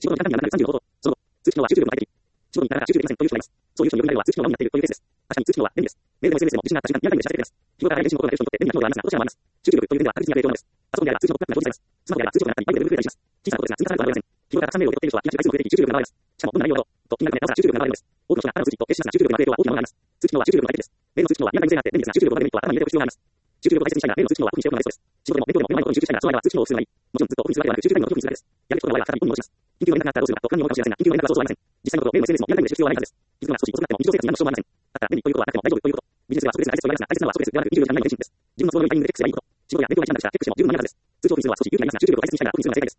仕事の時間にならなく35ほど。その後、通知機能は集中力の最適。仕事にならなく集中できませんという人がいます。そういう人による依頼は通知機能のみになっているというケースです。確かに通知機能は便利です。メールでも SNS でも自信があった時間にリアルタイムで知らせてくれます。日頃から配信を行っている人にとって便利な機能ではありますが、どちらもあります。集中力という点では確実にある影響なのです。パソコンであれば通知のポップアップが表示されます。スマホであれば通知がなったり、アプリで増えたりします。小さなことですが積み重なることはありません。日頃からたくさんメールを受け取っている人は、気がつく回数も増えていき、集中力が上がります。しかも、どんな内容と気になるね、なおさら集中力が上がるのです。多くの人があなたの通知と決心した集中力が上がる影響は大きなものがあります。通知機能は集中力の最適です。メールの通知機能はリアルタイム性があって便利ですが、集中力を上げるメリットは頭に入れておく必要があります。集中力を大切にしたいなら、メールの通知機能は特にしておくのがベストです。仕事でも勉強でも目の前のことに集中したいなら、その間は通知機能をするのがいい。もちろんずっとオフにするわけではなく、集中タイムの特にするだけです。やるべきことの場合は再びオンに戻します。緊急の連絡があったらどうするかと不安に思うかもしれませんが、緊急の連絡はそうそうありません。実際のこと、メールも SNS もリアルタイムで知る必要はないはずです。気づくのが少し遅くなっても日常生活に何の支障もありません。だから便利ということはなくても大丈夫ということ。ビジネスでは即レスが大切と言われますが、大切なのは即レスではなく24時間以内の返信です。自分の都合のいいタイミングでチェックすればいいこと。仕事や勉強が一段だしかチェックしても十分なはずです。通知をオフにするのは少し勇気がいりますが、集中力を大切にしたいならオフにするのが正解です。